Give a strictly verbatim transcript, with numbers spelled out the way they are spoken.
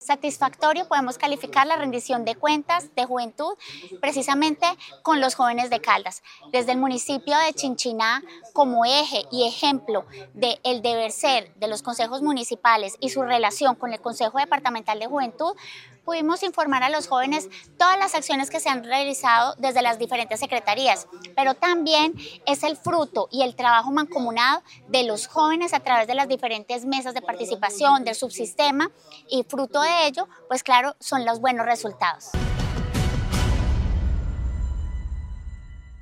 Satisfactorio podemos calificar la rendición de cuentas de juventud precisamente con los jóvenes de Caldas. Desde el municipio de Chinchiná, como eje y ejemplo del deber ser de los consejos municipales y su relación con el Consejo Departamental de Juventud, pudimos informar a los jóvenes todas las acciones que se han realizado desde las diferentes secretarías, pero también es el fruto y el trabajo mancomunado de los jóvenes a través de las diferentes mesas de participación del subsistema, y fruto de ello, pues claro, son los buenos resultados.